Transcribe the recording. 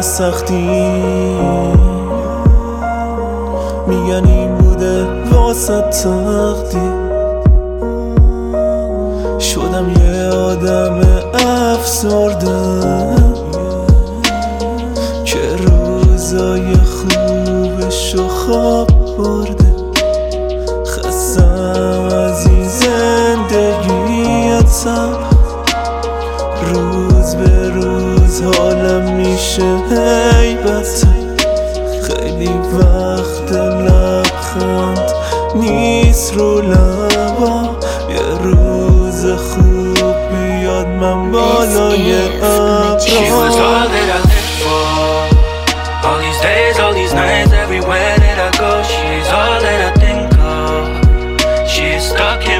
از سختی میگن این بوده واسه تقدیر. شدم یه آدم افسرده که روزای خوبشو خواب برده. خستم از این زندگیتم، روز به روز حالم میشه هیبته. خیلی وقت لبخند نیست رو لبا، یه روز خوب بیاد من بالای ابرا. She was all that I lived for. All these days, all these nights, everywhere that I go, she's all that I think of. She's stuck